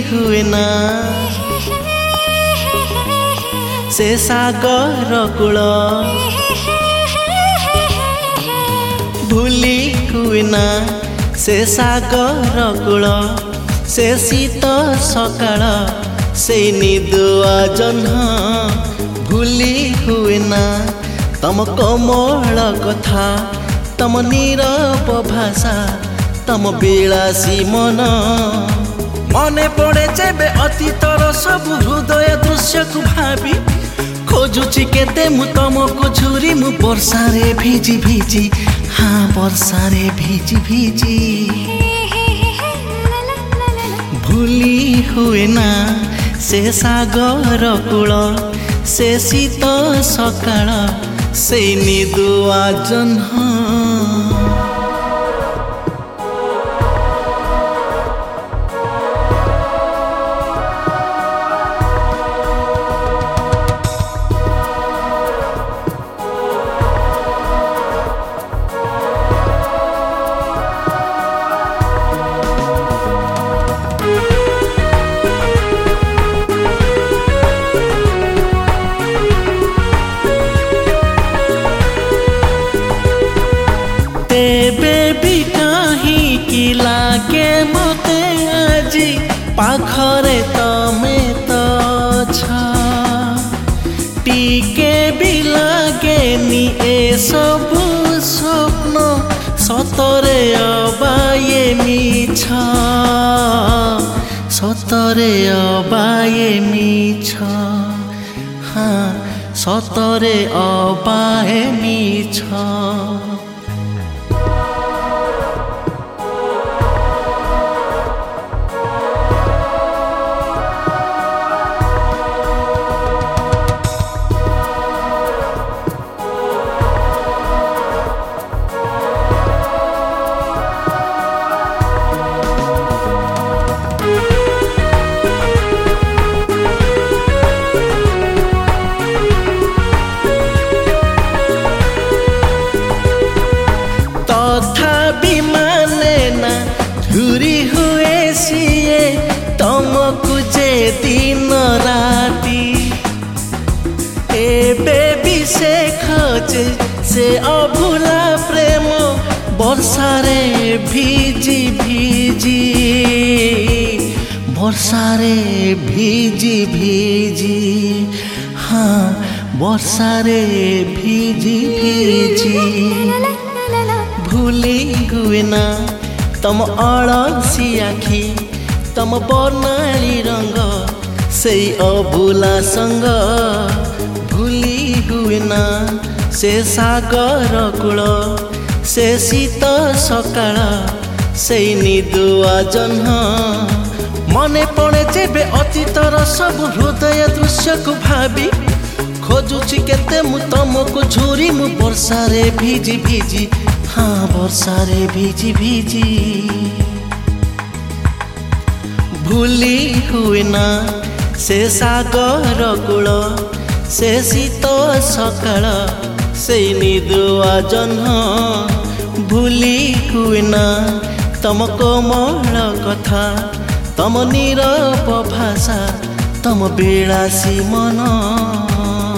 हुए ना से सागर कूल भूली हुए ना से सागर कूल से शीत सकाळ से निदुआ जह्न भूली हुए ना तम कोमल कथा तम नीरव भाषा तम विलासी मन मने पड़े जेबे अतीतर सब हृदय दृश्य को भावी खोजुची केते मु तमको झुरी मु वर्षा रे भिजी भिजी हाँ वर्षा रे भिजी भिजी भूली हुए ना से सागर कूल से शीत सकाळ से निदुआ जह्न तेबे कहीं कि लागे मते आजी पाखरे तमे तो छ टीके भी लागे नी ए सब स्वप्न सतरे अबाये मिछ सतरे अबाये मिछ हाँ सतरे अबाये मिछ तथापि माने ना झुरी हुए सिए तमको जे दिन राती एबे भी से खोजे से अभुला प्रेम वर्षा रे भिजी भिजी वर्षा रे भिजी भिजी हाँ वर्षा रे भिजी भिजी भूली हुए ना तम अलसी आखी तम बनाली रंग से अभुला संग भूली हुए ना से सागर कूल से शीत सकाळ से निदुआ जह्न मने पड़े जेबे अतीतर सब हृदय दृश्य को भावी खोजुची केते मु तमको झुरी मु वर्षा रे भिजी भिजी हाँ वर्षा रे भिजी भिजी भूली हुए ना से सागर कूल से शीत सकाळ से निदुआ जह्न भूली हुए ना तम कोमल कथा तम नीरव भाषा तम विलासी मन।